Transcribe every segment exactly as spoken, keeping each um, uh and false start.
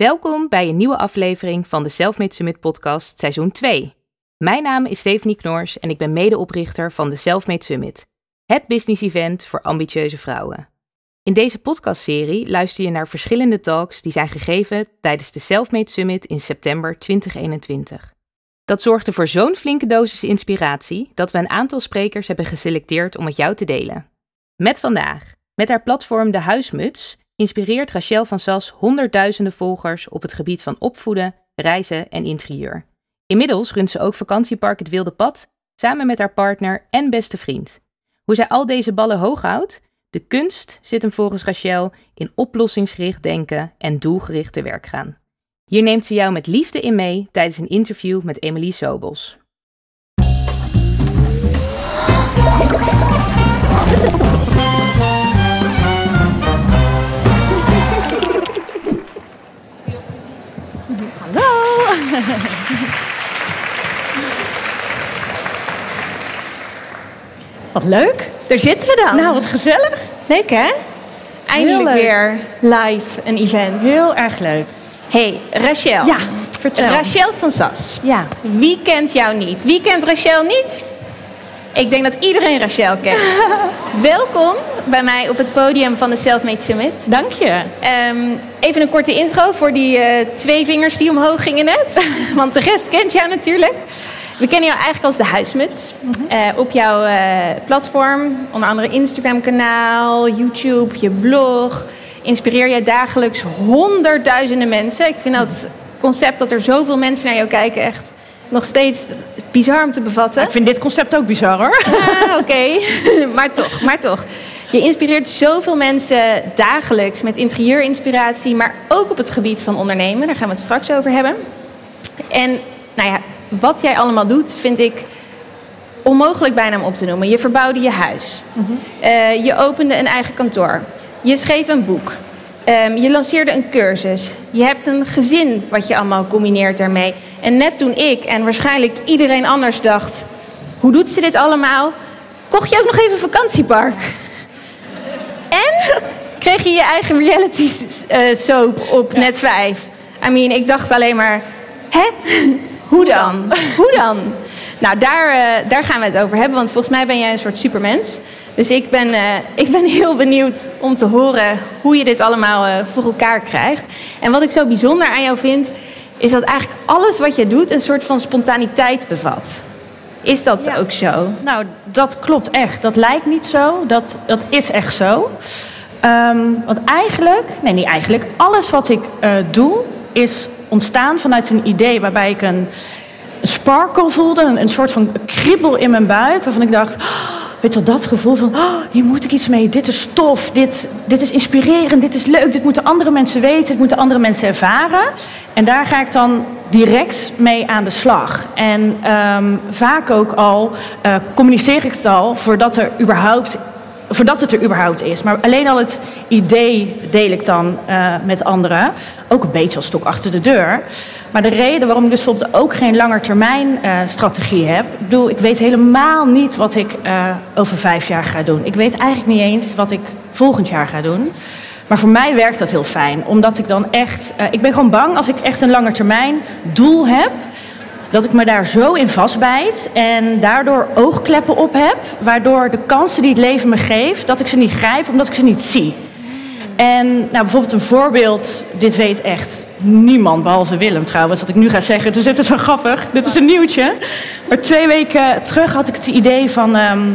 Welkom bij een nieuwe aflevering van de Selfmade Summit podcast seizoen twee. Mijn naam is Stephanie Knors en ik ben medeoprichter van de Selfmade Summit, het business event voor ambitieuze vrouwen. In deze podcastserie luister je naar verschillende talks die zijn gegeven tijdens de Selfmade Summit in september twintig eenentwintig. Dat zorgde voor zo'n flinke dosis inspiratie dat we een aantal sprekers hebben geselecteerd om met jou te delen. Met vandaag, met haar platform De Huismuts, inspireert Rachel van Sas honderdduizenden volgers op het gebied van opvoeden, reizen en interieur. Inmiddels runt ze ook vakantiepark Het Wilde Pad, samen met haar partner en beste vriend. Hoe zij al deze ballen hoog houdt? De kunst zit hem volgens Rachel in oplossingsgericht denken en doelgericht te werk gaan. Hier neemt ze jou met liefde in mee tijdens een interview met Emilie Sobels. Hallo! Wat leuk. Daar zitten we dan. Nou, wat gezellig. Leuk hè? Eindelijk weer live een event. Heel erg leuk. Hey, Rachel. Ja, vertel. Rachel van Sas. Ja. Wie kent jou niet? Wie kent Rachel niet? Ik denk dat iedereen Rachel kent. Welkom bij mij op het podium van de Selfmade Summit. Dank je. Um, even een korte intro voor die uh, twee vingers die omhoog gingen net. Want de rest kent jou natuurlijk. We kennen jou eigenlijk als De Huismuts. Mm-hmm. uh, op jouw uh, platform, onder andere Instagram-kanaal, YouTube, je blog. Inspireer jij dagelijks honderdduizenden mensen. Ik vind dat concept dat er zoveel mensen naar jou kijken echt nog steeds bizar om te bevatten. Ik vind dit concept ook bizar hoor. Ah, oké. Okay. maar toch, maar toch. Je inspireert zoveel mensen dagelijks met interieurinspiratie, maar ook op het gebied van ondernemen. Daar gaan we het straks over hebben. En nou ja, wat jij allemaal doet, vind ik onmogelijk bijna om op te noemen. Je verbouwde je huis. Mm-hmm. Uh, je opende een eigen kantoor. Je schreef een boek. Um, je lanceerde een cursus. Je hebt een gezin wat je allemaal combineert daarmee. En net toen ik en waarschijnlijk iedereen anders dacht, hoe doet ze dit allemaal? Kocht je ook nog even een vakantiepark. En kreeg je je eigen reality uh, soap op Net vijf. I mean, ik dacht alleen maar, hè? Hoe dan? Hoe dan? Nou, daar, uh, daar gaan we het over hebben. Want volgens mij ben jij een soort supermens. Dus ik ben, uh, ik ben heel benieuwd om te horen hoe je dit allemaal uh, voor elkaar krijgt. En wat ik zo bijzonder aan jou vind, is dat eigenlijk alles wat je doet een soort van spontaniteit bevat. Is dat ja. ook zo? Nou, dat klopt echt. Dat lijkt niet zo. Dat, dat is echt zo. Um, want eigenlijk, nee niet eigenlijk, alles wat ik uh, doe is ontstaan vanuit een idee waarbij ik een, een sparkle voelde, een, een soort van kriebel in mijn buik, waarvan ik dacht, oh, weet je wel, dat gevoel van, oh, hier moet ik iets mee, dit is tof, dit, dit is inspirerend, dit is leuk, dit moeten andere mensen weten, dit moeten andere mensen ervaren. En daar ga ik dan direct mee aan de slag. En um, vaak ook al uh, communiceer ik het al voordat er überhaupt Voordat het er überhaupt is. Maar alleen al het idee deel ik dan uh, met anderen. Ook een beetje als stok achter de deur. Maar de reden waarom ik dus bijvoorbeeld ook geen langetermijn uh, strategie heb. Ik bedoel, ik weet helemaal niet wat ik uh, over vijf jaar ga doen. Ik weet eigenlijk niet eens wat ik volgend jaar ga doen. Maar voor mij werkt dat heel fijn. Omdat ik dan echt... Uh, ik ben gewoon bang als ik echt een langetermijn doel heb, dat ik me daar zo in vastbijt en daardoor oogkleppen op heb, waardoor de kansen die het leven me geeft, dat ik ze niet grijp, omdat ik ze niet zie. En nou, bijvoorbeeld een voorbeeld, dit weet echt niemand, behalve Willem trouwens, wat ik nu ga zeggen. Dus dit is wel grappig, dit is een nieuwtje. Maar twee weken terug had ik het idee van, um,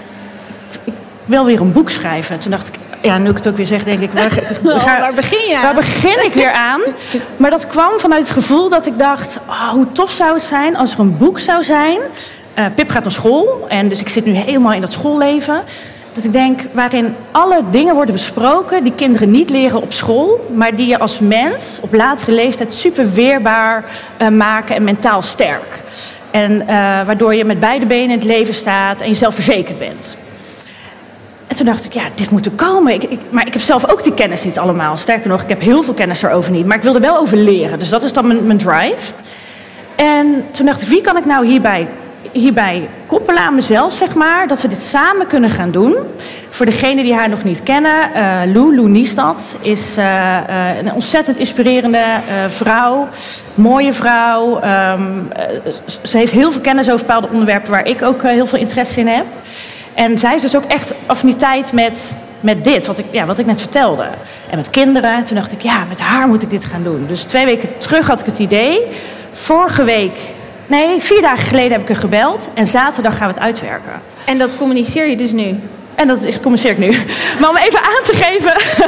ik wil weer een boek schrijven. Toen dacht ik, ja, nu ik het ook weer zeg, denk ik, waar, oh, waar begin je aan? Waar begin ik weer aan? Maar dat kwam vanuit het gevoel dat ik dacht, oh, hoe tof zou het zijn als er een boek zou zijn. Uh, Pip gaat naar school en dus ik zit nu helemaal in dat schoolleven. Dat ik denk, waarin alle dingen worden besproken die kinderen niet leren op school, maar die je als mens op latere leeftijd super weerbaar uh, maken en mentaal sterk. En uh, waardoor je met beide benen in het leven staat en je zelfverzekerd bent. En toen dacht ik, ja, dit moet er komen. Ik, ik, maar ik heb zelf ook die kennis niet allemaal. Sterker nog, ik heb heel veel kennis erover niet. Maar ik wil er wel over leren. Dus dat is dan mijn, mijn drive. En toen dacht ik, wie kan ik nou hierbij hierbij koppelen aan mezelf, zeg maar, dat we dit samen kunnen gaan doen. Voor degenen die haar nog niet kennen, uh, Lou, Lou Niestad, is uh, uh, een ontzettend inspirerende uh, vrouw. Mooie vrouw. Um, uh, ze heeft heel veel kennis over bepaalde onderwerpen waar ik ook uh, heel veel interesse in heb. En zij is dus ook echt affiniteit met, met dit, wat ik, ja, wat ik net vertelde. En met kinderen. Toen dacht ik, ja, met haar moet ik dit gaan doen. Dus twee weken terug had ik het idee. Vorige week, nee, vier dagen geleden heb ik er gebeld. En zaterdag gaan we het uitwerken. En dat communiceer je dus nu? En dat is, communiceer ik nu. Maar om even aan te geven...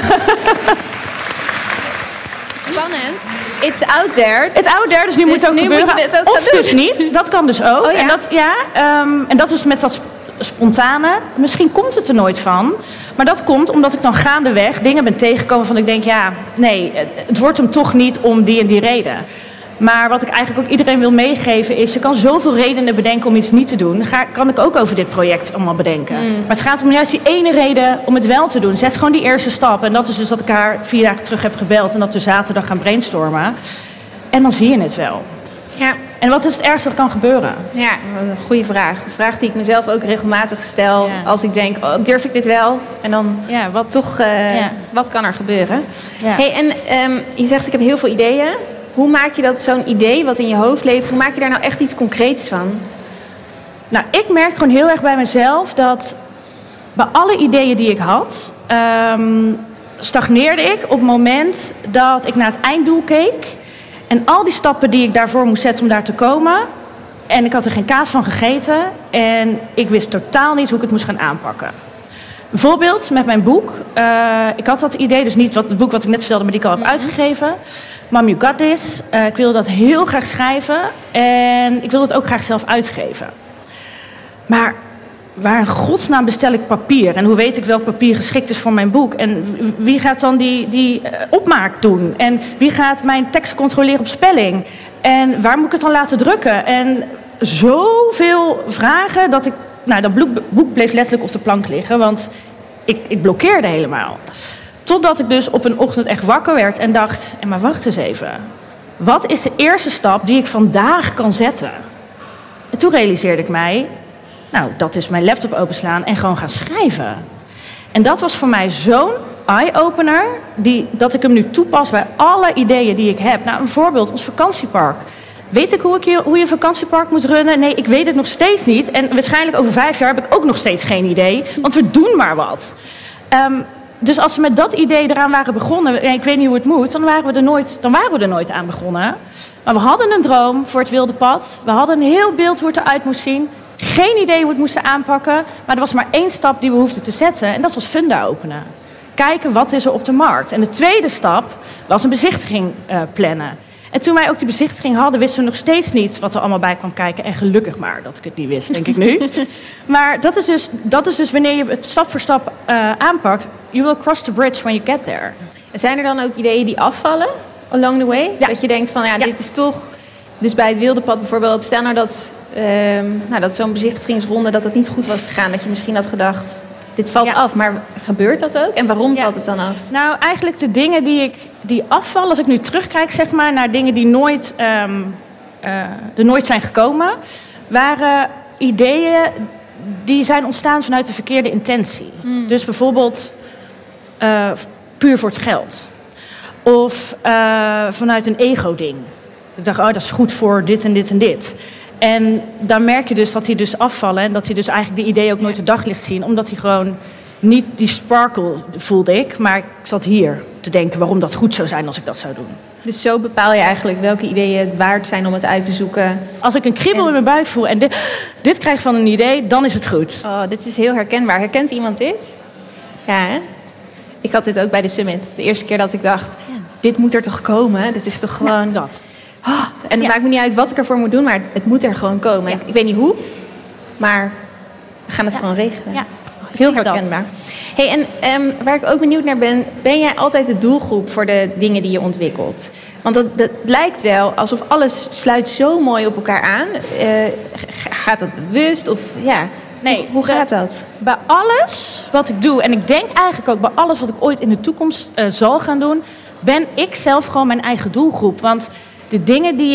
Spannend. It's out there. It's out there, dus nu dus moet het ook nu gebeuren. Moet je dit ook of dus niet, dat kan dus ook. Oh, ja? En, dat, ja, um, en dat is met dat spontane. Misschien komt het er nooit van. Maar dat komt omdat ik dan gaandeweg dingen ben tegengekomen van ik denk, ja, nee, het wordt hem toch niet om die en die reden. Maar wat ik eigenlijk ook iedereen wil meegeven is, je kan zoveel redenen bedenken om iets niet te doen. Dat kan ik ook over dit project allemaal bedenken. Mm. Maar het gaat om juist die ene reden om het wel te doen. Zet gewoon die eerste stap. En dat is dus dat ik haar vier dagen terug heb gebeld en dat we zaterdag gaan brainstormen. En dan zie je het wel. Ja. En wat is het ergste dat kan gebeuren? Ja, een goede vraag. Een vraag die ik mezelf ook regelmatig stel. Ja. Als ik denk, oh, durf ik dit wel? En dan ja, wat, toch, uh, ja. wat kan er gebeuren? Ja. Hey, en um, je zegt, ik heb heel veel ideeën. Hoe maak je dat zo'n idee wat in je hoofd leeft, hoe maak je daar nou echt iets concreets van? Nou, ik merk gewoon heel erg bij mezelf dat bij alle ideeën die ik had, um, stagneerde ik op het moment dat ik naar het einddoel keek. En al die stappen die ik daarvoor moest zetten om daar te komen. En ik had er geen kaas van gegeten. En ik wist totaal niet hoe ik het moest gaan aanpakken. Bijvoorbeeld met mijn boek. Uh, ik had dat idee, dus niet wat, het boek wat ik net vertelde, maar die ik al heb uitgegeven. Mom, You Got This. Uh, ik wilde dat heel graag schrijven. En ik wilde het ook graag zelf uitgeven. Maar waar in godsnaam bestel ik papier? En hoe weet ik welk papier geschikt is voor mijn boek? En wie gaat dan die, die uh, opmaak doen? En wie gaat mijn tekst controleren op spelling? En waar moet ik het dan laten drukken? En zoveel vragen dat ik... Nou, dat boek bleef letterlijk op de plank liggen, want ik, ik blokkeerde helemaal. Totdat ik dus op een ochtend echt wakker werd en dacht... En maar wacht eens even. Wat is de eerste stap die ik vandaag kan zetten? En toen realiseerde ik mij... Nou, dat is mijn laptop openslaan en gewoon gaan schrijven. En dat was voor mij zo'n eye-opener... Die, dat ik hem nu toepas bij alle ideeën die ik heb. Nou, een voorbeeld, ons vakantiepark. Weet ik hoe, ik je, hoe je een vakantiepark moet runnen? Nee, ik weet het nog steeds niet. En waarschijnlijk over vijf jaar heb ik ook nog steeds geen idee. Want we doen maar wat. Um, dus als we met dat idee eraan waren begonnen... Ja, ik weet niet hoe het moet, dan waren, we er nooit, dan waren we er nooit aan begonnen. Maar we hadden een droom voor het wilde pad. We hadden een heel beeld hoe het eruit moest zien. Geen idee hoe we het moesten aanpakken. Maar er was maar één stap die we hoefden te zetten. En dat was funda openen. Kijken, wat is er op de markt? En de tweede stap was een bezichtiging uh, plannen. En toen wij ook die bezichtiging hadden, wisten we nog steeds niet wat er allemaal bij kwam kijken. En gelukkig maar dat ik het niet wist, denk ik nu. Maar dat is, dus, dat is dus wanneer je het stap voor stap uh, aanpakt. You will cross the bridge when you get there. Zijn er dan ook ideeën die afvallen along the way? Ja. Dat je denkt van, ja, ja. dit is toch... Dus bij het wilde pad bijvoorbeeld, stel nou dat, uh, nou, dat zo'n bezichtigingsronde dat het niet goed was gegaan. Dat je misschien had gedacht, dit valt ja. af. Maar gebeurt dat ook? En waarom ja. valt het dan af? Nou, eigenlijk de dingen die, ik, die afvallen, als ik nu terugkijk zeg maar, naar dingen die nooit, um, uh, er nooit zijn gekomen, waren ideeën die zijn ontstaan vanuit de verkeerde intentie. Hmm. Dus bijvoorbeeld uh, puur voor het geld. Of uh, vanuit een ego-ding. Ik dacht, oh, dat is goed voor dit en dit en dit. En dan merk je dus dat die dus afvallen. En dat die dus eigenlijk de ideeën ook nooit het daglicht zien. Omdat die gewoon niet die sparkle voelde ik. Maar ik zat hier te denken waarom dat goed zou zijn als ik dat zou doen. Dus zo bepaal je eigenlijk welke ideeën het waard zijn om het uit te zoeken. Als ik een kriebel en... in mijn buik voel en dit, dit krijg van een idee, dan is het goed. Oh, dit is heel herkenbaar. Herkent iemand dit? Ja, hè? Ik had dit ook bij de Summit. De eerste keer dat ik dacht, ja. dit moet er toch komen? Dit is toch gewoon... Ja, dat. Oh, en het ja. maakt me niet uit wat ik ervoor moet doen, maar het moet er gewoon komen. Ja. Ik, ik weet niet hoe, maar we gaan het ja. gewoon regelen. Ja. Heel herkenbaar. Hey, en um, waar ik ook benieuwd naar ben, ben jij altijd de doelgroep voor de dingen die je ontwikkelt? Want dat, dat lijkt wel alsof alles sluit zo mooi op elkaar aan. Uh, gaat dat bewust of ja... Nee, hoe, hoe gaat dat? Bij alles wat ik doe, en ik denk eigenlijk ook bij alles wat ik ooit in de toekomst uh, zal gaan doen, ben ik zelf gewoon mijn eigen doelgroep. Want de dingen die ik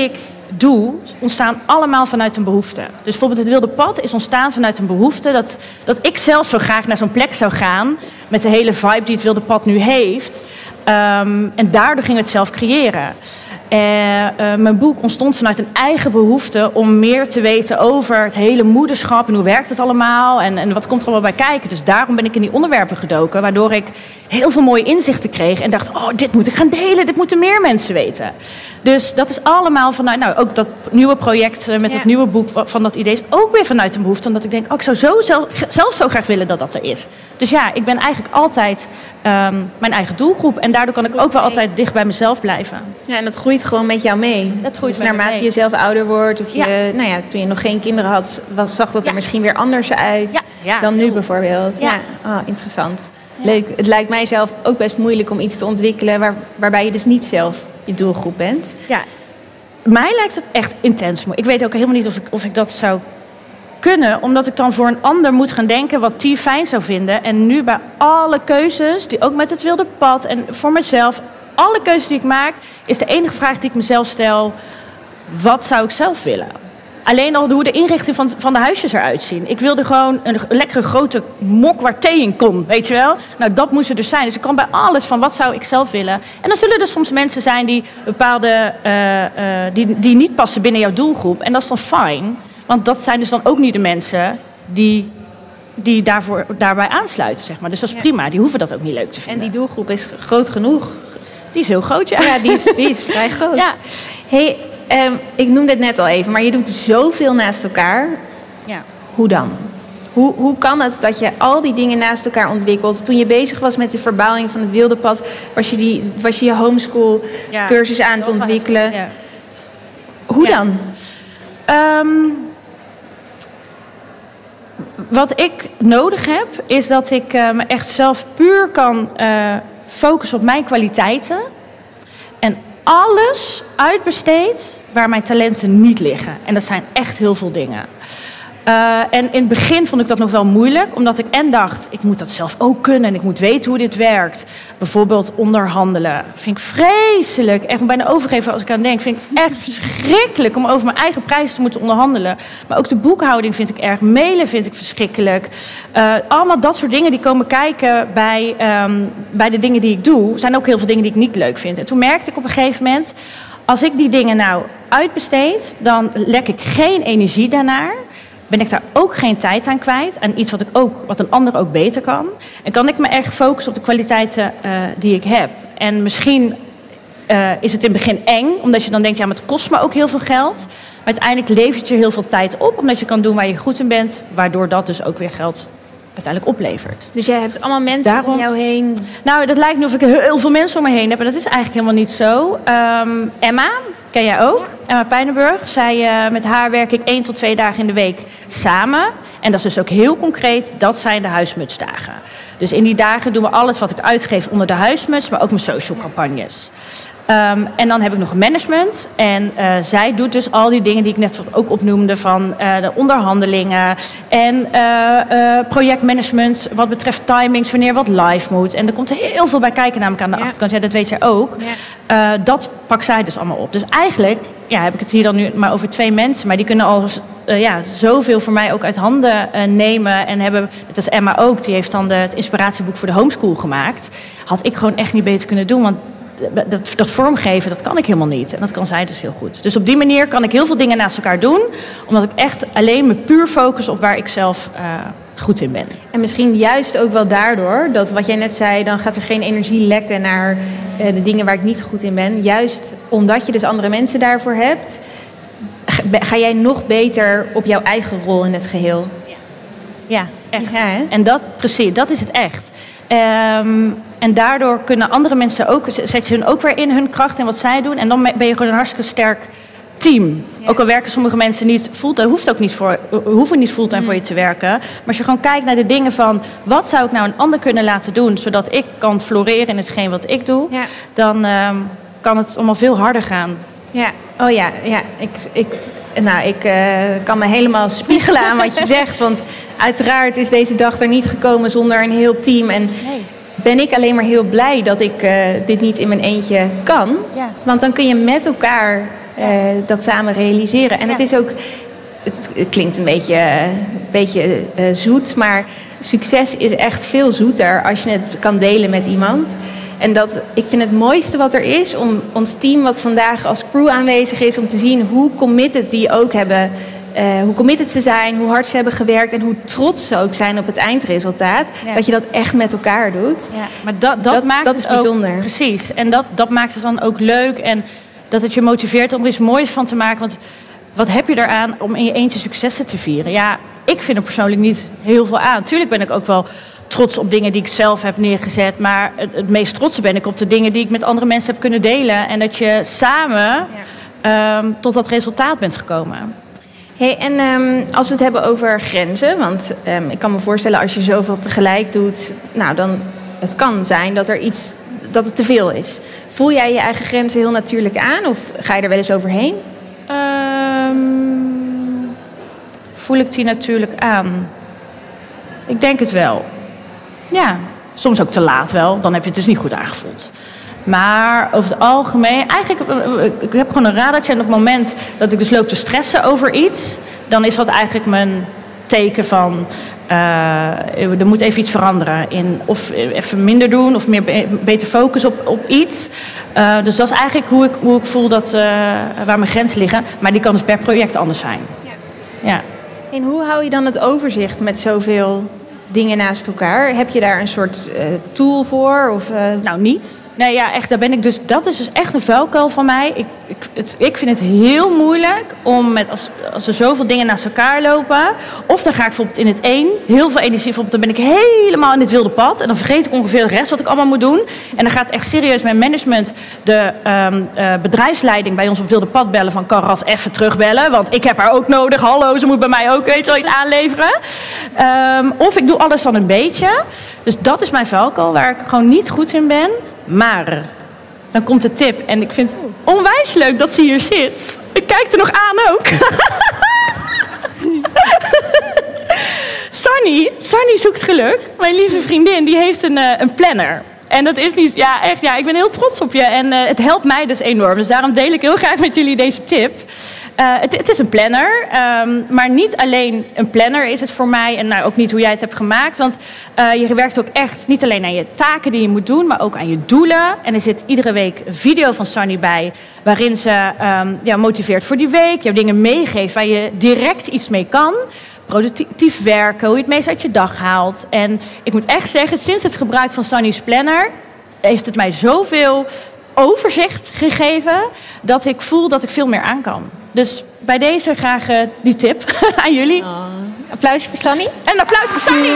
doe, ontstaan allemaal vanuit een behoefte. Dus bijvoorbeeld het Wilde Pad is ontstaan vanuit een behoefte... dat, dat ik zelf zo graag naar zo'n plek zou gaan... met de hele vibe die het Wilde Pad nu heeft. Um, en daardoor ging het zelf creëren. Uh, uh, mijn boek ontstond vanuit een eigen behoefte om meer te weten over het hele moederschap en hoe werkt het allemaal en, en wat komt er allemaal bij kijken. Dus daarom ben ik in die onderwerpen gedoken, waardoor ik heel veel mooie inzichten kreeg en dacht, oh, dit moet ik gaan delen, dit moeten meer mensen weten. Dus dat is allemaal vanuit, nou ook dat nieuwe project met ja. het nieuwe boek van dat idee is ook weer vanuit een behoefte, omdat ik denk, oh, ik zou zo zelf, zelf zo graag willen dat dat er is. Dus ja, ik ben eigenlijk altijd um, mijn eigen doelgroep en daardoor kan ik ook wel altijd dicht bij mezelf blijven. Ja, en dat groeit gewoon met jou mee. Dat groeit dus naarmate mee. je zelf ouder wordt of je, ja. nou ja, toen je nog geen kinderen had, was, zag dat er ja. misschien weer anders uit ja. Ja, dan nu heel. bijvoorbeeld. Ja, ja. Oh, interessant. Ja. Leuk. Het lijkt mij zelf ook best moeilijk om iets te ontwikkelen waar, waarbij je dus niet zelf je doelgroep bent. Ja, mij lijkt het echt intens moeilijk. Ik weet ook helemaal niet of ik, of ik dat zou kunnen, omdat ik dan voor een ander moet gaan denken wat die fijn zou vinden. En nu bij alle keuzes, die ook met het Wilde Pad en voor mezelf, alle keuzes die ik maak, is de enige vraag die ik mezelf stel, wat zou ik zelf willen? Alleen al hoe de inrichting van, van de huisjes eruit zien. Ik wilde gewoon een lekkere grote mok waar thee in kon, weet je wel? Nou, dat moest er dus zijn. Dus ik kan bij alles van wat zou ik zelf willen. En dan zullen er soms mensen zijn die bepaalde, uh, uh, die, die niet passen binnen jouw doelgroep. En dat is dan fijn. Want dat zijn dus dan ook niet de mensen die, die daarvoor, daarbij aansluiten, zeg maar. Dus dat is ja. prima. Die hoeven dat ook niet leuk te vinden. En die doelgroep is groot genoeg. Die is heel groot, ja. Ja, die is, die is vrij groot. Ja. Hey, um, ik noemde het net al even, maar je doet zoveel naast elkaar. Ja. Hoe dan? Hoe, hoe kan het dat je al die dingen naast elkaar ontwikkelt? Toen je bezig was met de verbouwing van het Wilde Pad, was je die, was je, je homeschool ja, cursus aan het ontwikkelen. Het, ja. Hoe ja. dan? Um, wat ik nodig heb, is dat ik uh, me echt zelf puur kan uh, focussen op mijn kwaliteiten. En alles uitbesteed waar mijn talenten niet liggen. En dat zijn echt heel veel dingen. Uh, en in het begin vond ik dat nog wel moeilijk, omdat ik en dacht, ik moet dat zelf ook kunnen en ik moet weten hoe dit werkt. Bijvoorbeeld onderhandelen. Vind ik vreselijk. Echt bijna overgeven als ik aan denk. Vind ik echt verschrikkelijk om over mijn eigen prijs te moeten onderhandelen. Maar ook de boekhouding vind ik erg. Mailen vind ik verschrikkelijk. Uh, allemaal dat soort dingen die komen kijken bij, um, bij de dingen die ik doe. Zijn ook heel veel dingen die ik niet leuk vind. En toen merkte ik op een gegeven moment, als ik die dingen nou uitbesteed, dan lek ik geen energie daarnaar. Ben ik daar ook geen tijd aan kwijt. En iets wat, ik ook, wat een ander ook beter kan. En kan ik me erg focussen op de kwaliteiten uh, die ik heb. En misschien uh, is het in het begin eng. Omdat je dan denkt, ja, maar het kost me ook heel veel geld. Maar uiteindelijk levert je heel veel tijd op. Omdat je kan doen waar je goed in bent. Waardoor dat dus ook weer geld uiteindelijk oplevert. Dus jij hebt allemaal mensen Daarom, om jou heen? Nou, dat lijkt nu of ik heel veel mensen om me heen heb. En dat is eigenlijk helemaal niet zo. Um, Emma, ken jij ook? Emma Pijnenburg. Zij, uh, met haar werk ik één tot twee dagen in de week samen. En dat is dus ook heel concreet. Dat zijn de huismutsdagen. Dus in die dagen doen we alles wat ik uitgeef onder de huismuts. Maar ook mijn social campagnes. Um, en dan heb ik nog management. En uh, zij doet dus al die dingen die ik net ook opnoemde. Van uh, de onderhandelingen. En uh, uh, projectmanagement wat betreft timings. Wanneer wat live moet. En er komt heel veel bij kijken namelijk aan de ja. achterkant. Ja, dat weet jij ook. Ja. Uh, dat pakt zij dus allemaal op. Dus eigenlijk ja, heb ik het hier dan nu maar over twee mensen. Maar die kunnen al uh, ja, zoveel voor mij ook uit handen uh, nemen. En hebben, net als Emma ook. Die heeft dan de, het inspiratieboek voor de homeschool gemaakt. Had ik gewoon echt niet beter kunnen doen. Want Dat, dat vormgeven, dat kan ik helemaal niet. En dat kan zij dus heel goed. Dus op die manier kan ik heel veel dingen naast elkaar doen. Omdat ik echt alleen me puur focus op waar ik zelf uh, goed in ben. En misschien juist ook wel daardoor, dat wat jij net zei, dan gaat er geen energie lekken naar uh, de dingen waar ik niet goed in ben. Juist omdat je dus andere mensen daarvoor hebt, ga jij nog beter op jouw eigen rol in het geheel. Ja, ja echt. Ja, hè? En dat, precies, dat is het echt. Um, en daardoor kunnen andere mensen ook, zet je hun ook weer in hun kracht en wat zij doen. En dan ben je gewoon een hartstikke sterk team. Ja. Ook al werken sommige mensen niet fulltime, hoeft ook niet voor, hoeven niet fulltime mm. voor je te werken. Maar als je gewoon kijkt naar de dingen van, wat zou ik nou een ander kunnen laten doen, zodat ik kan floreren in hetgeen wat ik doe, ja. dan um, kan het allemaal veel harder gaan. Ja, oh ja, ja. Ik, ik, nou, ik uh, kan me helemaal spiegelen aan wat je zegt. Want uiteraard is deze dag er niet gekomen zonder een heel team. En nee. ben ik alleen maar heel blij dat ik uh, dit niet in mijn eentje kan. Ja. Want dan kun je met elkaar uh, dat samen realiseren. En ja. het is ook, het, het klinkt een beetje, een beetje uh, zoet, maar succes is echt veel zoeter als je het kan delen met iemand. En dat, ik vind het mooiste wat er is om ons team wat vandaag als crew aanwezig is, om te zien hoe committed die ook hebben. Uh, hoe committed ze zijn, hoe hard ze hebben gewerkt en hoe trots ze ook zijn op het eindresultaat. Ja. Dat je dat echt met elkaar doet. Ja, maar dat, dat, dat maakt dat het is bijzonder. Ook, precies. En dat, dat maakt het dan ook leuk. En dat het je motiveert om er iets moois van te maken. Want wat heb je eraan om in je eentje successen te vieren? Ja, ik vind er persoonlijk niet heel veel aan. Tuurlijk ben ik ook wel trots op dingen die ik zelf heb neergezet. Maar het, het meest trotse ben ik op de dingen die ik met andere mensen heb kunnen delen. En dat je samen ja. um, tot dat resultaat bent gekomen. Hey, en um, als we het hebben over grenzen, want um, ik kan me voorstellen als je zoveel tegelijk doet, nou dan het kan zijn dat er iets dat het te veel is. Voel jij je eigen grenzen heel natuurlijk aan of ga je er wel eens overheen? Um, voel ik die natuurlijk aan? Ik denk het wel. Ja, soms ook te laat wel. Dan heb je het dus niet goed aangevoeld. Maar over het algemeen, eigenlijk, ik heb gewoon een radartje. En op het moment dat ik dus loop te stressen over iets, dan is dat eigenlijk mijn teken van, uh, er moet even iets veranderen. In, of even minder doen, of meer beter focus op, op iets. Uh, dus dat is eigenlijk hoe ik, hoe ik voel dat, uh, waar mijn grenzen liggen. Maar die kan dus per project anders zijn. Ja. Ja. En hoe hou je dan het overzicht met zoveel dingen naast elkaar? Heb je daar een soort uh, tool voor? Of, uh... Nou, niet. Nee, ja, echt, daar ben ik dus, dat is dus echt een vuilkuil van mij. Ik, ik, het, ik vind het heel moeilijk om met, als, als er zoveel dingen naast elkaar lopen. Of dan ga ik bijvoorbeeld in het een heel veel energie op. Dan ben ik helemaal in het wilde pad. En dan vergeet ik ongeveer de rest wat ik allemaal moet doen. En dan gaat echt serieus mijn management de um, uh, bedrijfsleiding bij ons op wilde pad bellen. Van kan Ras even terugbellen. Want ik heb haar ook nodig. Hallo, ze moet bij mij ook weet, wel iets aanleveren. Um, of ik doe alles dan een beetje. Dus dat is mijn vuilkuil waar ik gewoon niet goed in ben. Maar dan komt de tip. En ik vind het onwijs leuk dat ze hier zit. Ik kijk er nog aan ook. Sunny, Sunny zoekt geluk. Mijn lieve vriendin, die heeft een, uh, een planner. En dat is niet, ja echt, ja, ik ben heel trots op je. En uh, het helpt mij dus enorm. Dus daarom deel ik heel graag met jullie deze tip. Uh, het, het is een planner, um, maar niet alleen een planner is het voor mij. En nou, ook niet hoe jij het hebt gemaakt. Want uh, je werkt ook echt niet alleen aan je taken die je moet doen, maar ook aan je doelen. En er zit iedere week een video van Sunny bij, waarin ze um, ja, motiveert voor die week. Jouw dingen meegeeft waar je direct iets mee kan. Productief werken, hoe je het meest uit je dag haalt. En ik moet echt zeggen, sinds het gebruik van Sunny's planner heeft het mij zoveel overzicht gegeven dat ik voel dat ik veel meer aan kan. Dus bij deze graag uh, die tip aan jullie. Oh. Applausje voor Sunny. En een applaus voor Sunny.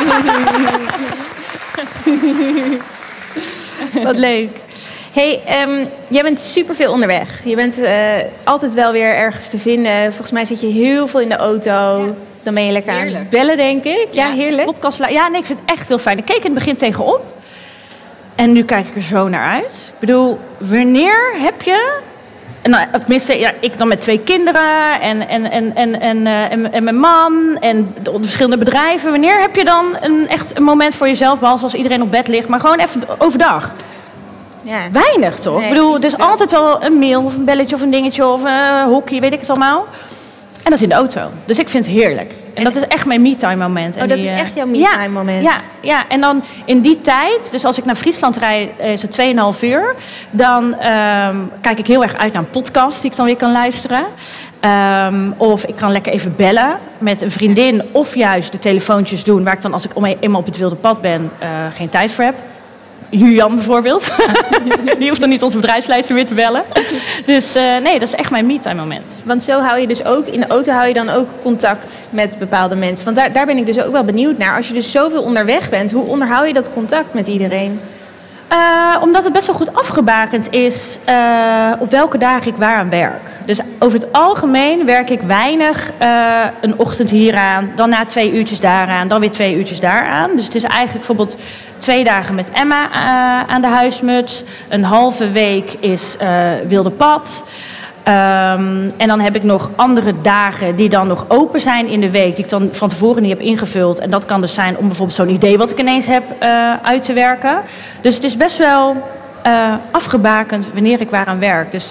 Wat leuk. Hey, um, jij bent superveel onderweg. Je bent uh, altijd wel weer ergens te vinden. Volgens mij zit je heel veel in de auto. Ja. Dan ben je lekker heerlijk aan het bellen, denk ik. Ja, ja heerlijk. Podcast, ja, nee, ik vind het echt heel fijn. Ik keek in het begin tegenop. En nu kijk ik er zo naar uit. Ik bedoel, wanneer heb je... Nou, tenminste, ja, ik dan met twee kinderen en, en, en, en, en, uh, en, en mijn man en de verschillende bedrijven. Wanneer heb je dan een, echt een moment voor jezelf, behalve als iedereen op bed ligt, maar gewoon even overdag? Ja. Weinig, toch? Nee, ik bedoel, het is veel. Altijd wel een mail of een belletje of een dingetje of een uh, hockey, weet ik het allemaal. En dat is in de auto. Dus ik vind het heerlijk. En dat is echt mijn me-time moment. Oh, en dat die, is echt jouw me-time ja, moment? Ja, ja, en dan in die tijd, dus als ik naar Friesland rijd, is het tweeënhalf uur. Dan um, kijk ik heel erg uit naar een podcast die ik dan weer kan luisteren. Um, of ik kan lekker even bellen met een vriendin. Of juist de telefoontjes doen waar ik dan, als ik eenmaal op het wilde pad ben, uh, geen tijd voor heb. Julian bijvoorbeeld. Die hoeft dan niet onze bedrijfsleider weer te bellen. Dus uh, nee, dat is echt mijn me-time moment. Want zo hou je dus ook, in de auto hou je dan ook contact met bepaalde mensen. Want daar, daar ben ik dus ook wel benieuwd naar. Als je dus zoveel onderweg bent, hoe onderhoud je dat contact met iedereen? Uh, omdat het best wel goed afgebakend is uh, op welke dagen ik waar aan werk. Dus over het algemeen werk ik weinig uh, een ochtend hieraan, dan na twee uurtjes daaraan, dan weer twee uurtjes daaraan. Dus het is eigenlijk bijvoorbeeld twee dagen met Emma uh, aan de huismuts. Een halve week is uh, wilde pad. Um, en dan heb ik nog andere dagen die dan nog open zijn in de week, die ik dan van tevoren niet heb ingevuld. En dat kan dus zijn om bijvoorbeeld zo'n idee wat ik ineens heb uh, uit te werken. Dus het is best wel uh, afgebakend wanneer ik waar aan werk. Dus dan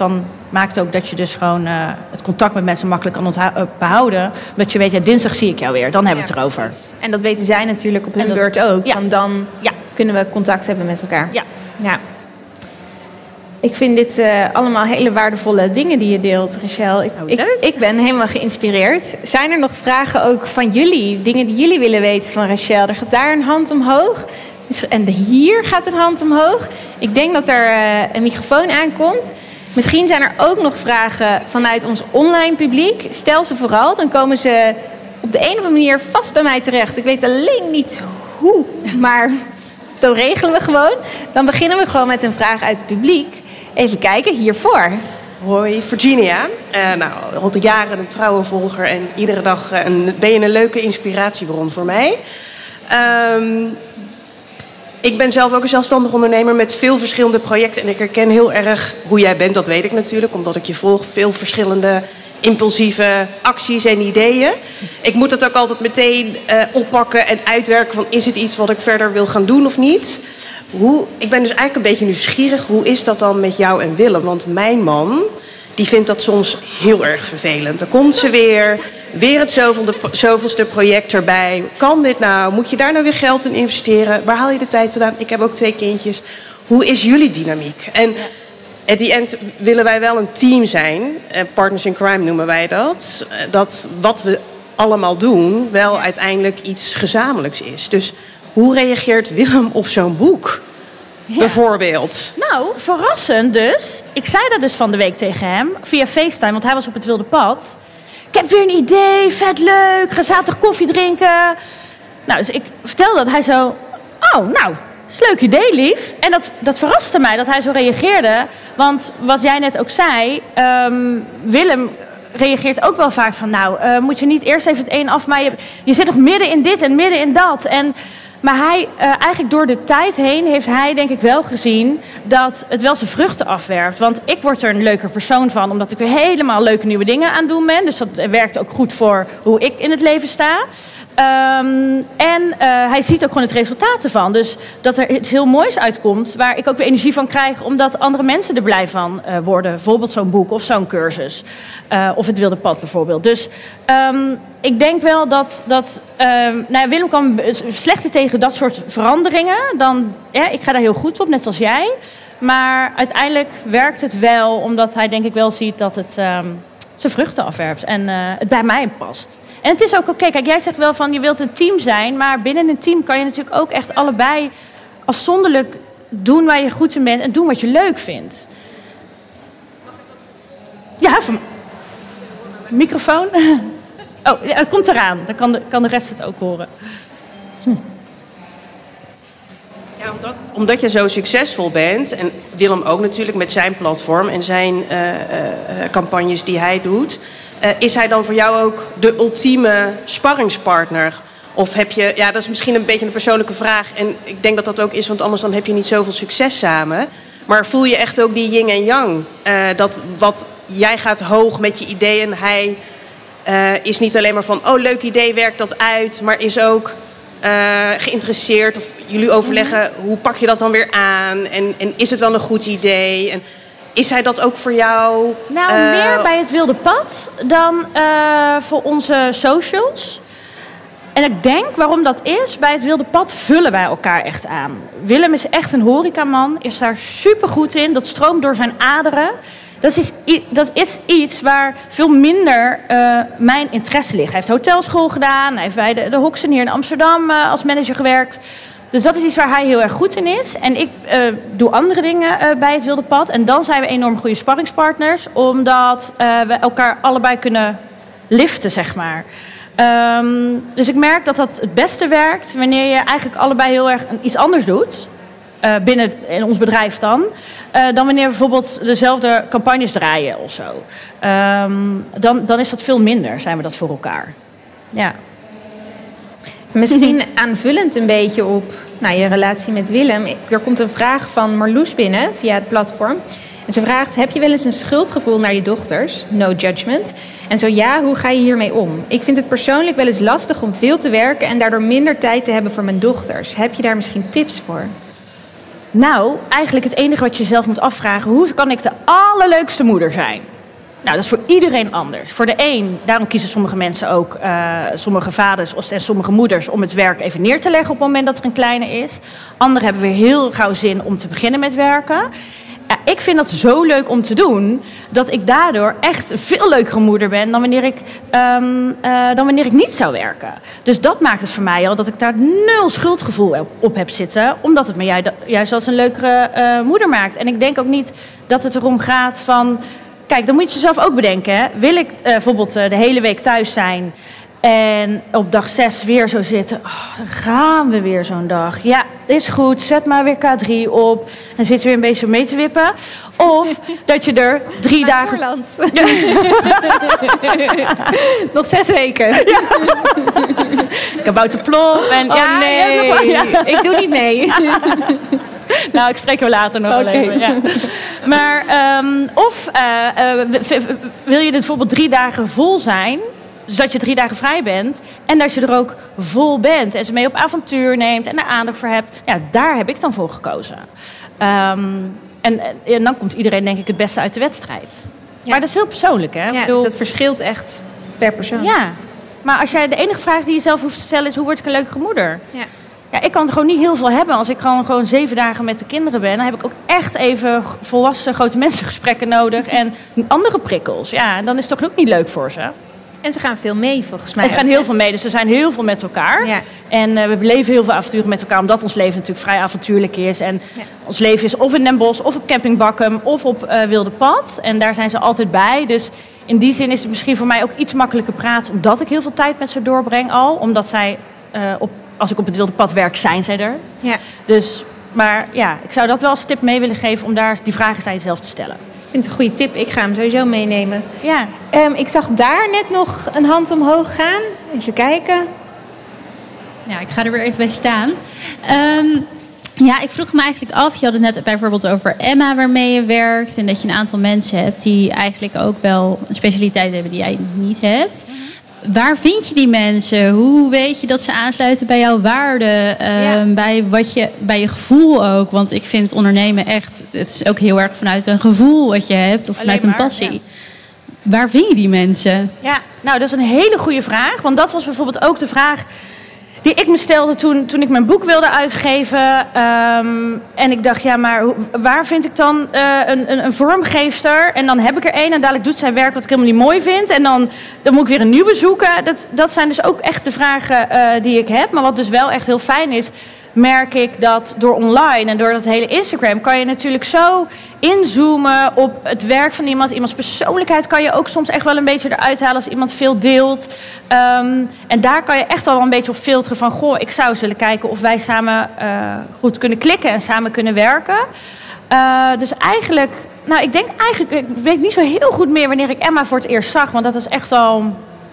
maakt ook dat je dus gewoon uh, het contact met mensen makkelijk kan ontha- uh, behouden. Omdat je weet, ja, dinsdag zie ik jou weer. Dan hebben we ja, het erover. Precies. En dat weten zij natuurlijk op hun dat, beurt ook. Ja. Want dan ja. kunnen we contact hebben met elkaar. Ja. ja. Ik vind dit uh, allemaal hele waardevolle dingen die je deelt, Rachel. Ik, oh, ik, ik ben helemaal geïnspireerd. Zijn er nog vragen ook van jullie? Dingen die jullie willen weten van Rachel? Er gaat daar een hand omhoog. En hier gaat een hand omhoog. Ik denk dat er uh, een microfoon aankomt. Misschien zijn er ook nog vragen vanuit ons online publiek. Stel ze vooral, dan komen ze op de een of andere manier vast bij mij terecht. Ik weet alleen niet hoe, maar dan regelen we gewoon. Dan beginnen we gewoon met een vraag uit het publiek. Even kijken, hiervoor. Hoi, Virginia. Uh, nou, al de jaren een trouwe volger en iedere dag uh, een, ben je een leuke inspiratiebron voor mij. Um, ik ben zelf ook een zelfstandig ondernemer met veel verschillende projecten. En ik herken heel erg hoe jij bent, dat weet ik natuurlijk, omdat ik je volg. Veel verschillende impulsieve acties en ideeën. Ik moet dat ook altijd meteen uh, oppakken en uitwerken van, is het iets wat ik verder wil gaan doen of niet? Hoe, ik ben dus eigenlijk een beetje nieuwsgierig. Hoe is dat dan met jou en Willem? Want mijn man, die vindt dat soms heel erg vervelend. Dan komt ze weer, weer het zoveelste, zoveelste project erbij. Kan dit nou? Moet je daar nou weer geld in investeren? Waar haal je de tijd vandaan? Ik heb ook twee kindjes. Hoe is jullie dynamiek? En at the end willen wij wel een team zijn. Partners in crime noemen wij dat. Dat wat we allemaal doen wel uiteindelijk iets gezamenlijks is. Dus hoe reageert Willem op zo'n boek? Ja. Bijvoorbeeld. Nou, verrassend dus. Ik zei dat dus van de week tegen hem. Via FaceTime, want hij was op het wilde pad. Ik heb weer een idee, vet leuk. Gezellig koffie drinken. Nou, dus ik vertelde dat. Hij zo, oh, nou, is een leuk idee, lief. En dat, dat verraste mij, dat hij zo reageerde. Want wat jij net ook zei, um, Willem reageert ook wel vaak van, nou, uh, moet je niet eerst even het een af, maar je, je zit nog midden in dit en midden in dat. En Maar hij, uh, eigenlijk door de tijd heen heeft hij denk ik wel gezien dat het wel zijn vruchten afwerpt. Want ik word er een leuker persoon van, omdat ik weer helemaal leuke nieuwe dingen aan het doen ben. Dus dat werkt ook goed voor hoe ik in het leven sta. Um, en uh, hij ziet ook gewoon het resultaat ervan. Dus dat er iets heel moois uitkomt, waar ik ook weer energie van krijg, omdat andere mensen er blij van uh, worden. Bijvoorbeeld zo'n boek of zo'n cursus. Uh, of het wilde pad bijvoorbeeld. Dus um, ik denk wel dat, dat uh, nou ja, Willem kan slechter tegen dat soort veranderingen. Dan, ja, ik ga daar heel goed op, net zoals jij. Maar uiteindelijk werkt het wel, omdat hij denk ik wel ziet dat het um, zijn vruchten afwerpt. En uh, het bij mij past. En het is ook oké. Okay. Kijk, jij zegt wel van je wilt een team zijn. Maar binnen een team kan je natuurlijk ook echt allebei afzonderlijk doen waar je goed in bent. En doen wat je leuk vindt. Ja, van... Microfoon? Oh, ja, het komt eraan. Dan kan de, kan de rest het ook horen. Hm. Ja, omdat, omdat je zo succesvol bent, en Willem ook natuurlijk met zijn platform en zijn uh, uh, campagnes die hij doet, uh, is hij dan voor jou ook de ultieme sparringspartner? Of heb je, ja, dat is misschien een beetje een persoonlijke vraag en ik denk dat dat ook is, want anders dan heb je niet zoveel succes samen. Maar voel je echt ook die yin en yang? Uh, dat wat jij gaat hoog met je ideeën, hij uh, is niet alleen maar van, oh leuk idee, werkt dat uit, maar is ook Uh, geïnteresseerd of jullie overleggen hoe pak je dat dan weer aan en, en is het wel een goed idee en is hij dat ook voor jou? Nou, uh, meer bij het wilde pad dan uh, voor onze socials. En ik denk waarom dat is, bij het wilde pad vullen wij elkaar echt aan. Willem is echt een horecaman, is daar super goed in, dat stroomt door zijn aderen. Dat is, dat is iets waar veel minder uh, mijn interesse ligt. Hij heeft hotelschool gedaan. Hij heeft bij de, de Hoxton hier in Amsterdam uh, als manager gewerkt. Dus dat is iets waar hij heel erg goed in is. En ik uh, doe andere dingen uh, bij het wilde pad. En dan zijn we enorm goede sparringspartners. Omdat uh, we elkaar allebei kunnen liften, zeg maar. Um, dus ik merk dat dat het beste werkt wanneer je eigenlijk allebei heel erg iets anders doet. Uh, binnen in ons bedrijf dan. Uh, dan wanneer we bijvoorbeeld dezelfde campagnes draaien of zo. Um, dan, dan is dat veel minder, zijn we dat voor elkaar. Ja. Misschien aanvullend een beetje op nou, je relatie met Willem. Er komt een vraag van Marloes binnen via het platform. En ze vraagt, heb je wel eens een schuldgevoel naar je dochters? No judgment. En zo ja, hoe ga je hiermee om? Ik vind het persoonlijk wel eens lastig om veel te werken en daardoor minder tijd te hebben voor mijn dochters. Heb je daar misschien tips voor? Nou, eigenlijk het enige wat je zelf moet afvragen... hoe kan ik de allerleukste moeder zijn? Nou, dat is voor iedereen anders. Voor de een, daarom kiezen sommige mensen ook... Uh, sommige vaders en sommige moeders... om het werk even neer te leggen op het moment dat er een kleine is. Anderen hebben weer heel gauw zin om te beginnen met werken. Ja, ik vind dat zo leuk om te doen... dat ik daardoor echt een veel leukere moeder ben... dan wanneer ik, um, uh, dan wanneer ik niet zou werken. Dus dat maakt het voor mij al dat ik daar nul schuldgevoel op, op heb zitten... omdat het me juist, juist als een leukere uh, moeder maakt. En ik denk ook niet dat het erom gaat van... Kijk, dan moet je zelf ook bedenken. Hè? Wil ik uh, bijvoorbeeld uh, de hele week thuis zijn... en op dag zes weer zo zitten... Oh, dan gaan we weer zo'n dag. Ja, is goed, zet maar weer K drie op. Dan zit je weer een beetje mee te wippen. Of dat je er drie Naar dagen... Voorland. Ja. Nog zes weken. Ja. Kabouter Plop en... Oh ja, nee, ja. Ik doe niet mee. Ja. Nou, ik spreek je later nog okay. wel even. Ja. Maar, um, of uh, uh, v- v- wil je dit bijvoorbeeld drie dagen vol zijn... Dus dat je drie dagen vrij bent en dat je er ook vol bent... en ze mee op avontuur neemt en er aandacht voor hebt. Ja, daar heb ik dan voor gekozen. Um, en, en dan komt iedereen denk ik het beste uit de wedstrijd. Ja. Maar dat is heel persoonlijk, hè? Ja, ik bedoel, dus dat verschilt echt per persoon. Ja, maar als jij de enige vraag die je zelf hoeft te stellen is... hoe word ik een leukere moeder? Ja. Ja, ik kan er gewoon niet heel veel hebben. Als ik gewoon, gewoon zeven dagen met de kinderen ben... dan heb ik ook echt even volwassen grote mensengesprekken nodig... en andere prikkels. Ja, en dan is het toch ook niet leuk voor ze. En ze gaan veel mee, volgens mij. En ze gaan heel veel mee, dus ze zijn heel veel met elkaar. Ja. En uh, we beleven heel veel avonturen met elkaar... omdat ons leven natuurlijk vrij avontuurlijk is. En ja. ons leven is of in Den Bosch, of op camping Bakkum... of op uh, Wilde Pad. En daar zijn ze altijd bij. Dus in die zin is het misschien voor mij ook iets makkelijker praten... omdat ik heel veel tijd met ze doorbreng al. Omdat zij, uh, op, als ik op het Wilde Pad werk, zijn zij er. Ja. Dus, maar ja, ik zou dat wel als tip mee willen geven... om daar die vragen aan jezelf te stellen. Ik vind het een goede tip. Ik ga hem sowieso meenemen. Ja. Um, ik zag daar net nog een hand omhoog gaan. Even kijken. Ja, ik ga er weer even bij staan. Um, ja, ik vroeg me eigenlijk af. Je had het net bijvoorbeeld over Emma waarmee je werkt. En dat je een aantal mensen hebt die eigenlijk ook wel een specialiteit hebben die jij niet hebt. Waar vind je die mensen? Hoe weet je dat ze aansluiten bij jouw waarden? Uh, ja. bij, wat je, bij je gevoel ook? Want ik vind ondernemen echt... Het is ook heel erg vanuit een gevoel wat je hebt. Of vanuit maar, een passie. Ja. Waar vind je die mensen? Ja, nou dat is een hele goede vraag. Want dat was bijvoorbeeld ook de vraag... die ik me stelde toen, toen ik mijn boek wilde uitgeven. Um, en ik dacht, ja, maar waar vind ik dan uh, een, een, een vormgeefster? En dan heb ik er één en dadelijk doet zij werk wat ik helemaal niet mooi vind. En dan, dan moet ik weer een nieuwe zoeken. Dat, dat zijn dus ook echt de vragen uh, die ik heb. Maar wat dus wel echt heel fijn is... merk ik dat door online en door dat hele Instagram... kan je natuurlijk zo inzoomen op het werk van iemand. Iemands persoonlijkheid kan je ook soms echt wel een beetje eruit halen... als iemand veel deelt. Um, en daar kan je echt al een beetje op filteren van... goh, ik zou eens willen kijken of wij samen uh, goed kunnen klikken... en samen kunnen werken. Uh, dus eigenlijk... Nou, ik denk eigenlijk... Ik weet niet zo heel goed meer wanneer ik Emma voor het eerst zag... want dat is echt al...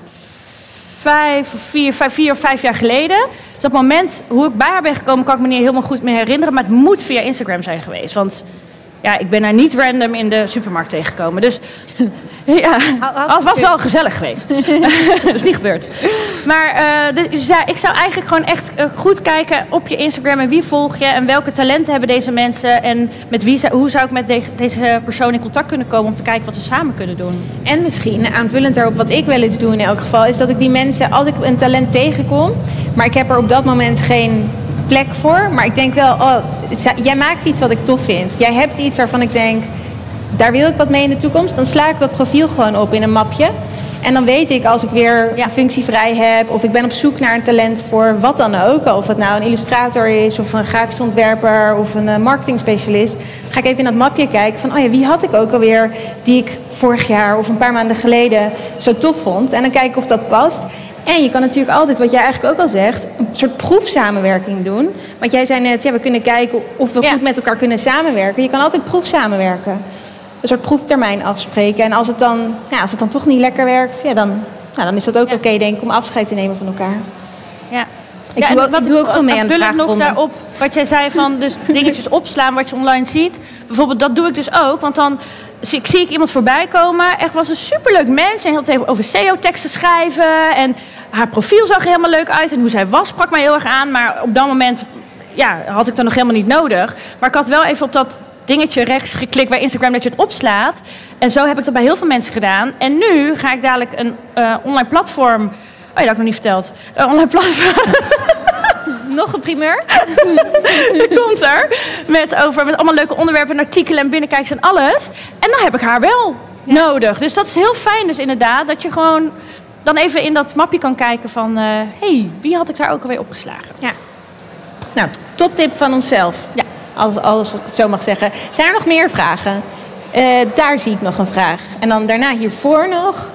Vijf, vier, vijf, vier of vijf jaar geleden. Dus op het moment hoe ik bij haar ben gekomen... kan ik me niet helemaal goed meer herinneren. Maar het moet via Instagram zijn geweest. Want ja, ik ben haar niet random in de supermarkt tegengekomen. Dus ja, het was wel gezellig geweest. Dat is niet gebeurd. Maar uh, dus, ja, ik zou eigenlijk gewoon echt uh, goed kijken op je Instagram... en wie volg je en welke talenten hebben deze mensen... en met wie, hoe zou ik met de, deze persoon in contact kunnen komen... om te kijken wat we samen kunnen doen. En misschien, aanvullend daarop wat ik wel eens doe in elk geval... is dat ik die mensen, als ik een talent tegenkom... maar ik heb er op dat moment geen plek voor... maar ik denk wel, oh, jij maakt iets wat ik tof vind. Jij hebt iets waarvan ik denk... daar wil ik wat mee in de toekomst. Dan sla ik dat profiel gewoon op in een mapje. En dan weet ik als ik weer ja. een functie vrij heb... of ik ben op zoek naar een talent voor wat dan ook... of het nou een illustrator is of een grafisch ontwerper... of een marketingspecialist... ga ik even in dat mapje kijken van... oh ja, wie had ik ook alweer die ik vorig jaar of een paar maanden geleden zo tof vond. En dan kijken of dat past... En je kan natuurlijk altijd, wat jij eigenlijk ook al zegt... een soort proefsamenwerking doen. Want jij zei net, ja, we kunnen kijken of we ja. goed met elkaar kunnen samenwerken. Je kan altijd proefsamenwerken. Een soort proeftermijn afspreken. En als het dan, ja, als het dan toch niet lekker werkt... Ja, dan, nou, dan is dat ook ja. oké, okay, denk ik, om afscheid te nemen van elkaar. Ja. Ik ja, doe, ook, wat ik doe ook gewoon mee aan de vraagronde. nog daarop wat jij zei van dus dingetjes opslaan wat je online ziet. Bijvoorbeeld, dat doe ik dus ook. Want dan zie ik, zie ik iemand voorbij komen. Echt was een superleuk mens. En had even over S E O-teksten schrijven. En haar profiel zag er helemaal leuk uit. En hoe zij was sprak mij heel erg aan. Maar op dat moment ja, had ik dan nog helemaal niet nodig. Maar ik had wel even op dat dingetje rechts geklikt bij Instagram dat je het opslaat. En zo heb ik dat bij heel veel mensen gedaan. En nu ga ik dadelijk een uh, online platform... Oh ja, dat heb ik nog niet verteld. Een online platform... Nog een primeur? Komt er. Met, over, met allemaal leuke onderwerpen en artikelen en binnenkijks en alles. En dan heb ik haar wel ja. nodig. Dus dat is heel fijn dus inderdaad. Dat je gewoon dan even in dat mapje kan kijken van... Hé, uh, hey, wie had ik daar ook alweer opgeslagen? Ja. Nou, toptip van onszelf. Ja. Als, als ik het zo mag zeggen. Zijn er nog meer vragen? Uh, daar zie ik nog een vraag. En dan daarna hiervoor nog.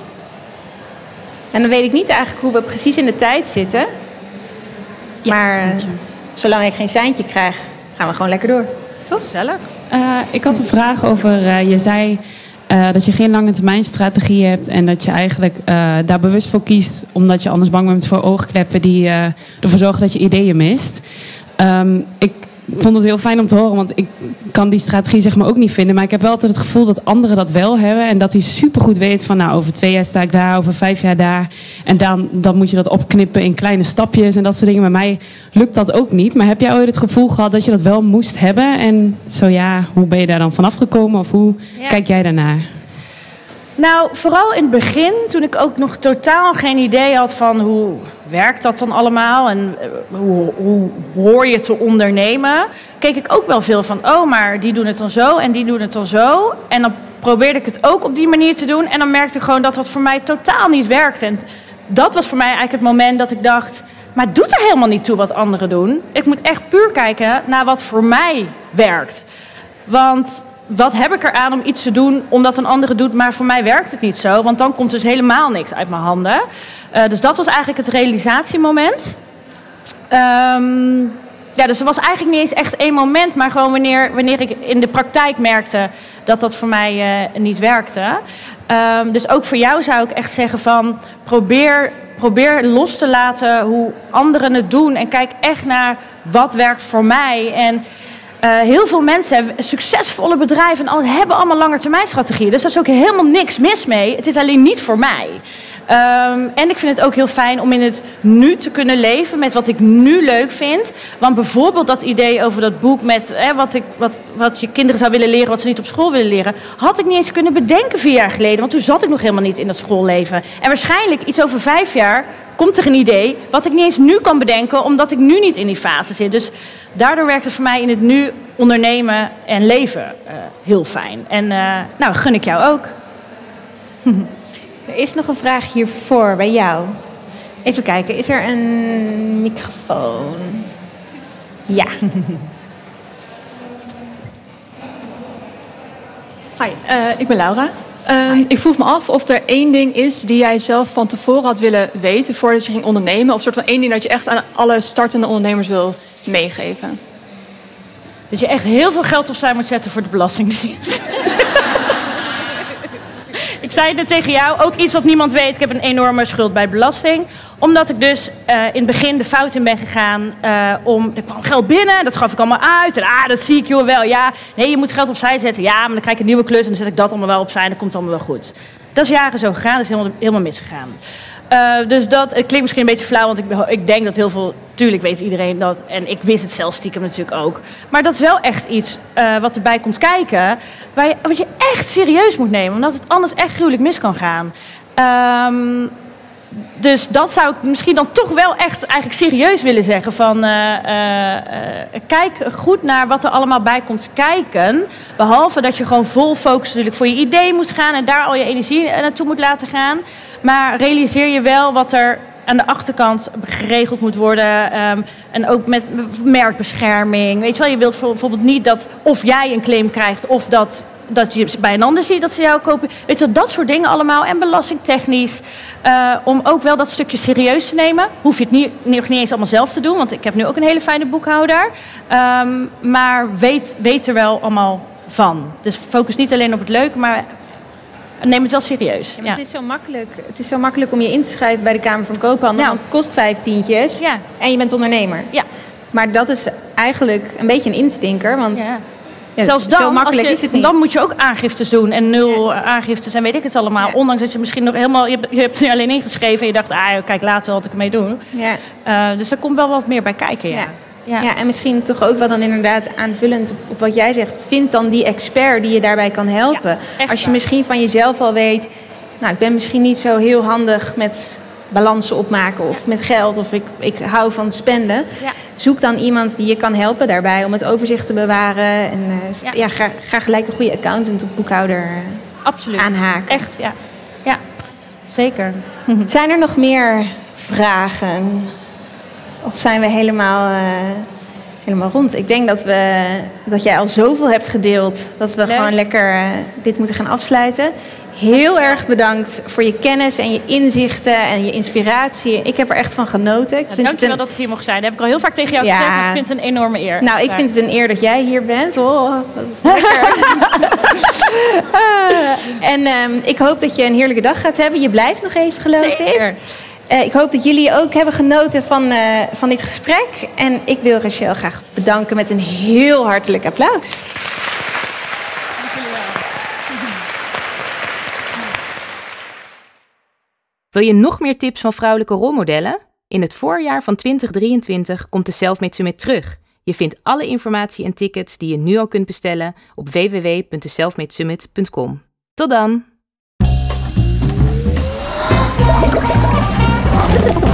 En dan weet ik niet eigenlijk hoe we precies in de tijd zitten... Ja, maar uh, zolang ik geen seintje krijg, gaan we gewoon lekker door. Toch? Gezellig. Uh, ik had een vraag over, uh, je zei uh, dat je geen lange termijn strategie hebt... en dat je eigenlijk uh, daar bewust voor kiest... omdat je anders bang bent voor oogkleppen die uh, ervoor zorgen dat je ideeën mist. Um, ik vond het heel fijn om te horen, want ik kan die strategie zeg maar ook niet vinden. Maar ik heb wel altijd het gevoel dat anderen dat wel hebben. En dat hij supergoed weet van nou, over twee jaar sta ik daar, over vijf jaar daar. En dan, dan moet je dat opknippen in kleine stapjes en dat soort dingen. Bij mij lukt dat ook niet. Maar heb jij ooit het gevoel gehad dat je dat wel moest hebben? En zo ja, hoe ben je daar dan vanaf gekomen? Of hoe ja. kijk jij daarnaar? Nou, vooral in het begin, toen ik ook nog totaal geen idee had van hoe werkt dat dan allemaal en hoe, hoe hoor je te ondernemen, keek ik ook wel veel van, oh, maar die doen het dan zo en die doen het dan zo. En dan probeerde ik het ook op die manier te doen en dan merkte ik gewoon dat dat voor mij totaal niet werkte. En dat was voor mij eigenlijk het moment dat ik dacht, maar het doet er helemaal niet toe wat anderen doen. Ik moet echt puur kijken naar wat voor mij werkt. Want... wat heb ik eraan om iets te doen omdat een andere doet, maar voor mij werkt het niet zo. Want dan komt dus helemaal niks uit mijn handen. Uh, dus dat was eigenlijk het realisatiemoment. Um, ja, dus er was eigenlijk niet eens echt één moment, maar gewoon wanneer, wanneer ik in de praktijk merkte dat dat voor mij uh, niet werkte. Um, dus ook voor jou zou ik echt zeggen van probeer, probeer los te laten hoe anderen het doen. En kijk echt naar wat werkt voor mij. En Uh, heel veel mensen hebben succesvolle bedrijven en al, hebben allemaal langetermijnstrategieën. Dus daar is ook helemaal niks mis mee. Het is alleen niet voor mij. Um, en ik vind het ook heel fijn om in het nu te kunnen leven met wat ik nu leuk vind. Want bijvoorbeeld dat idee over dat boek met hè, wat, ik, wat, wat je kinderen zou willen leren, wat ze niet op school willen leren, had ik niet eens kunnen bedenken vier jaar geleden. Want toen zat ik nog helemaal niet in dat schoolleven. En waarschijnlijk iets over vijf jaar komt er een idee wat ik niet eens nu kan bedenken, omdat ik nu niet in die fase zit. Dus daardoor werkt het voor mij in het nu ondernemen en leven uh, heel fijn. En uh, nou, gun ik jou ook. Er is nog een vraag hiervoor bij jou. Even kijken, is er een microfoon? Ja. Hi, uh, ik ben Laura. Um, ik vroeg me af of er één ding is die jij zelf van tevoren had willen weten voordat je ging ondernemen. Of soort van één ding dat je echt aan alle startende ondernemers wil meegeven. Dat je echt heel veel geld opzij moet zetten voor de Belastingdienst. Ik zei het net tegen jou, ook iets wat niemand weet. Ik heb een enorme schuld bij belasting. Omdat ik dus uh, in het begin de fout in ben gegaan. Uh, om, er kwam geld binnen, dat gaf ik allemaal uit. En ah, dat zie ik joh wel. Ja, nee, je moet geld opzij zetten. Ja, maar dan krijg ik een nieuwe klus en dan zet ik dat allemaal wel opzij. En dan komt het allemaal wel goed. Dat is jaren zo gegaan, dat is helemaal, helemaal misgegaan. Uh, dus dat, het klinkt misschien een beetje flauw, want ik, ik denk dat heel veel... Tuurlijk weet iedereen dat, en ik wist het zelf stiekem natuurlijk ook. Maar dat is wel echt iets uh, wat erbij komt kijken, waar je, wat je echt serieus moet nemen. Omdat het anders echt gruwelijk mis kan gaan. Um, dus dat zou ik misschien dan toch wel echt eigenlijk serieus willen zeggen. Van, uh, uh, uh, kijk goed naar wat er allemaal bij komt kijken. Behalve dat je gewoon vol focus natuurlijk voor je idee moet gaan en daar al je energie naartoe moet laten gaan. Maar realiseer je wel wat er aan de achterkant geregeld moet worden. Um, en ook met merkbescherming. Weet je wel, je wilt bijvoorbeeld niet dat of jij een claim krijgt of dat, dat je bij een ander ziet dat ze jou kopen. Weet je wel, dat soort dingen allemaal. En belastingtechnisch. Uh, om ook wel dat stukje serieus te nemen. Hoef je het niet, niet, niet eens allemaal zelf te doen. Want ik heb nu ook een hele fijne boekhouder. Um, maar weet, weet er wel allemaal van. Dus focus niet alleen op het leuke, maar neem het wel serieus. Ja, maar ja. Het is zo makkelijk. Het is zo makkelijk om je in te schrijven bij de Kamer van Koophandel. Ja. Want het kost vijftientjes. Ja. En je bent ondernemer. Ja. Maar dat is eigenlijk een beetje een instinker. Want ja. Ja, zelfs dan, zo makkelijk je, is het niet. Dan moet je ook aangiftes doen. En nul ja. aangiftes en weet ik het allemaal. Ja. Ondanks dat je misschien nog helemaal... Je hebt, je hebt er alleen ingeschreven en je dacht, ah, kijk, later wat ik ermee doen. Ja. Uh, dus er komt wel wat meer bij kijken, ja. ja. Ja. ja, en misschien toch ook wel dan inderdaad aanvullend op wat jij zegt. Vind dan die expert die je daarbij kan helpen. Ja, Als je waar. misschien van jezelf al weet, nou, ik ben misschien niet zo heel handig met balansen opmaken of met geld. Of ik, ik hou van spenden. Ja. Zoek dan iemand die je kan helpen daarbij om het overzicht te bewaren. En uh, Ja. ja, ga, ga gelijk een goede accountant of boekhouder uh, Absoluut. aanhaken. Echt, ja. Ja, zeker. Zijn er nog meer vragen? Of zijn we helemaal, uh, helemaal rond? Ik denk dat, we, dat jij al zoveel hebt gedeeld, dat we Leuk. gewoon lekker uh, dit moeten gaan afsluiten. Heel erg bedankt voor je kennis en je inzichten en je inspiratie. Ik heb er echt van genoten. Ik Ja, vind dankjewel het een... dat ik hier mocht zijn. Dat heb ik al heel vaak tegen jou Ja. gezegd, maar ik vind het een enorme eer. Nou, ik Daar. vind het een eer dat jij hier bent. Oh, dat is lekker. uh, en um, ik hoop dat je een heerlijke dag gaat hebben. Je blijft nog even, geloof Zeker. ik. Uh, ik hoop dat jullie ook hebben genoten van, uh, van dit gesprek. En ik wil Rachel graag bedanken met een heel hartelijk applaus. Wil je nog meer tips van vrouwelijke rolmodellen? In het voorjaar van twintig drieëntwintig komt de Selfmade Summit terug. Je vindt alle informatie en tickets die je nu al kunt bestellen op w w w punt de selfmade summit punt com. Tot dan!